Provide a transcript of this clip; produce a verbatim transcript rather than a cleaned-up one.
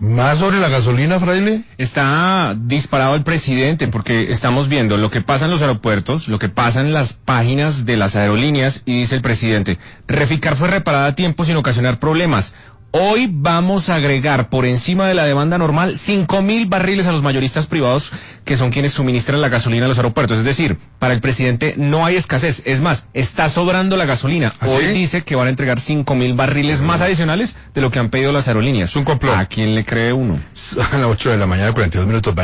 ¿Más sobre la gasolina, Fraile? Está disparado el presidente porque estamos viendo lo que pasa en los aeropuertos, lo que pasa en las páginas de las aerolíneas y dice el presidente, Reficar fue reparada a tiempo sin ocasionar problemas. Hoy vamos a agregar por encima de la demanda normal cinco mil barriles a los mayoristas privados que son quienes suministran la gasolina a los aeropuertos. Es decir, para el presidente no hay escasez. Es más, está sobrando la gasolina. ¿Ah, Hoy sí? dice que van a entregar cinco mil barriles más adicionales de lo que han pedido las aerolíneas. Es un complot. ¿A quién le cree uno? A las ocho de la mañana, cuarenta y dos minutos.